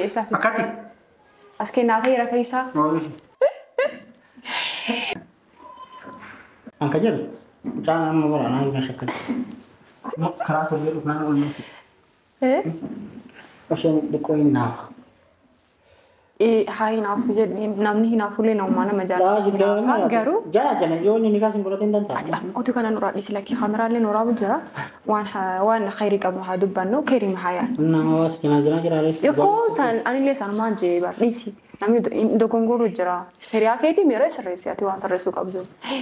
biyyeessaa. Akkati. As kennaa ta'eera keessaa. Angka jedhu mucaan amma waraanaa hin shakkatu. Karaa tollee dhufnaan oolmeessi. Isheen dhiqoo hin naafa. Haa hinaafu jedhee namni hinaafulee nama nama jaalatu garuu jala yoo inni kaas hin godhatin danda'a. Otu kana nuraa dhisi lakki kaameraalee nuraa jira waan khayrii qabnu haa dubbannu keerii mahaayaan. Nama waas jira. Yoo san anillee san maan jee badhiisi namni dogongoruu jira hiriyaa keetii miira sirreessi ati waan sirreessuu qabdu.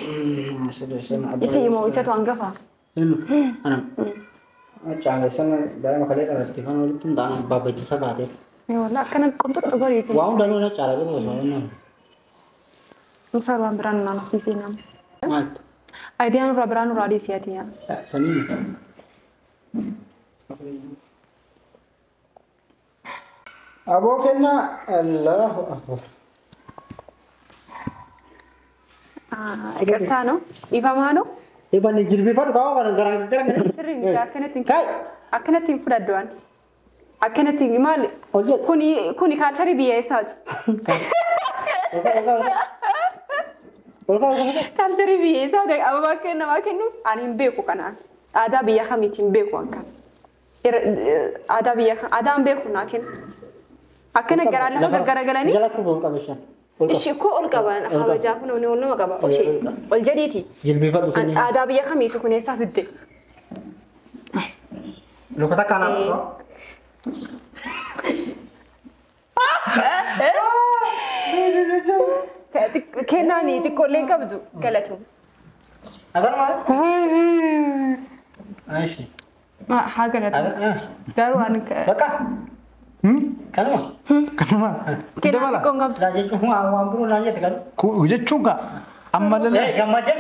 Isi immoo isatu hangafa. Caalessan daa'ima kalee dhalatti kan walitti hin taane abbaa beeksisa baatee. Wala akkana qunxuudha goriiti. Waan hundaan wal caalaa jiru osoo hin Musa waan biraan naan obsiisee nama. maal? Aayidiyaan irraa biraan irraa dhiisii ati yaa. Sanii. Aboo kennaa Allahu Akbar. Egertaa no? Ifamaa no? Iban jilbifatu kau garang. Sirrii miti akkanatti hin fudhadduwaan. Akkanatti maali? Kuni kaalcharii biyya eessaati? Kaalcharii biyya eessaati ababaa kennamaa kennu ani hin beeku kanaan. Aadaa biyya kamiiti hin beeku akkan. Aadaa hin beeku naa kennu. Akkana garaa lafa garagalanii. Jala kubuun qabashan. Ishee koo ol qaban kabajaa kun ol nama qaba ol jedhiiti. Jilbifatu kennu. Aadaa biyya kamiiti kun eessaa fidde? Lokota kanaa. Kennaanii xiqqoolleen qabdu galatu. Agar maal? Aishi. Haa galatu. Garuu waan Bakka. Kanuma. kennaa xiqqoon qabdu. Daa jechuun waan biroo naan jette kan. Jechuun gaa ammallee. Gammadan.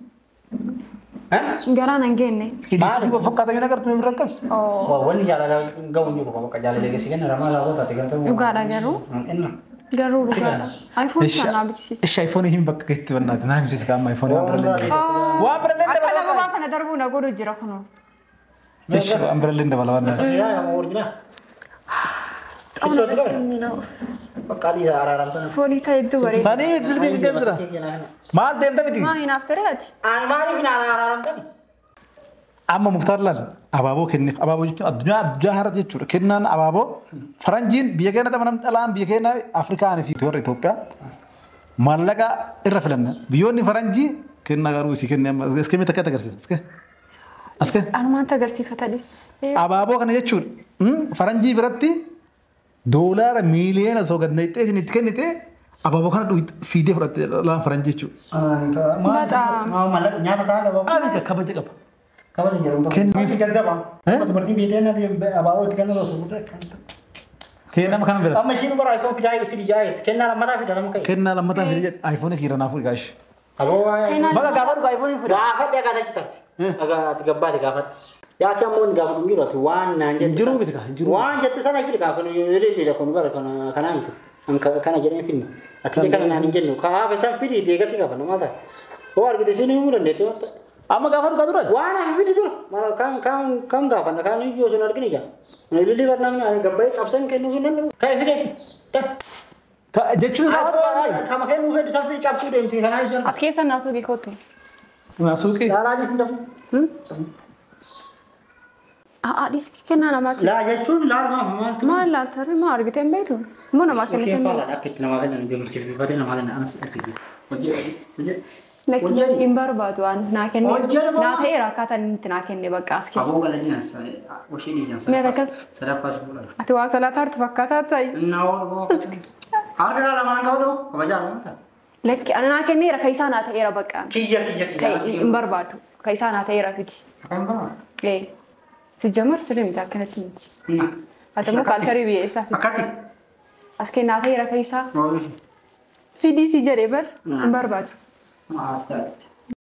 Garaan hin geenne. Hidhiisuu gosa fakkaatan yoo agartu bira qabu. Wanni jaalala gahu jiru bakka jaalala geessi kenna ramaa laafoo taate kan ta'u. Dhugaadha garuu. Garuu dhugaadha. Ayfoon sanaa bichisiisa. Ishi ayfoon hin bakka keetti bannaati. Naa himsiisa qaama ayfoon waan birallee. Waan birallee dabala. Akka nama kana darbuu na godhu jira kunoo. Ishi waan birallee dabala waan naati. Bakkaadhiisa araaramtan. Foolisa hedduu bareeda. Sanii miti silbii deemsira. Maal deemta miti? Maa hinaaf tareeti? Aan maaliif hin araaramtan? Amma muktaar laal abaaboo kenneef abaaboo jechuun addunyaa haaraa jechuudha. Kennaan abaaboo faranjiin biyya keenya taphanam dhalaan biyya keenya Afrikaanii fi warra Itoophiyaa maallaqa irra filanna. Biyyoonni faranjii kennaa garuu isii kennee iskee takka agarsiisa. Aske. Anumaan agarsiifatanis. Abaaboo kana jechuudha. Faranjii biratti doolaara miiliyoona osoo gad naqxee itti kennite abaaboo kana fiidee fudhatte laan faranjii jechuudha. Nyaata ta'a gabaa. Ani kabaja qaba. Kabaja jedhamu. Kennuuf gazzaba. Dubartiin biyyattii abaaboo itti kennu osoo guddaa kan. Kennama kana bira. Amma ishiin bara ayfoon fidi jaayet kennaa lammataa fidatamu kai. Kennaa lammataa fidi jedhe ayfoon kiira naafuu gaashi. Aboo Baga gaafa dhugaa ayfoon fida. gaafa dhagaa tachi tarti. Ati gabbaati gaafa. Yaa kammoon gaafa dhungiru ati waan naan jette. Jiru miti kaa jiru. Waan jette sana fidi gaafa leellee kun bara kana miti. Kana jedheen finna. Ati kana naan hin jennu. Kaafa san fidi deegasi gaafa namaa ta'a. Hoo argite sinii muu dandeetti wanta. Amma gaafa dhugaa dura. Waan hafi fidi dura. Mala kam gaafa na kan iyyoo sun argini jaa. Leellee barnaamni gabbaa'ee cabsan kennuu hin danda'u. Kai fide. Jechuun kama kennu fedhu san fidi cabsuu deemti kana iyyoo. As keessa naasuu beekootu. Naasuuqi. Laalaa jisin dafu. Adis kennaa namaati. Laa jechuun laal maaltu. Maal laaltare maa argite hin beektu? Moo namaa kennite hin beektu? Akka itti namaa kennan ijoollee jilbifatee namaa kennan anas argisiisa. Hojii. Lakki hin barbaadu waan naa kenne. Naa ta'eera akkaataan inni itti naa kenne bakka as kenne. Aboo galanii as washee dhiisan sadaffas fuudhan. Ati waa salaataartu fakkaataa ta'i. Naawwan harka kana lamaan ta'uu kabajaa lamaan Lakki ana naa kenneera ka isaa naa ta'eera bakka. Kiyya. Hin barbaadu. Ka isaa naa ta'eera fiti. Kan bara. Sijjamar sirrii miti akkanatti miti. Ati immoo kaalcharii biyya eessaa fiti. Akkati. As kennaa ta'eera ka isaa. Fidii si jedhee bar hin barbaadu. Maas taate.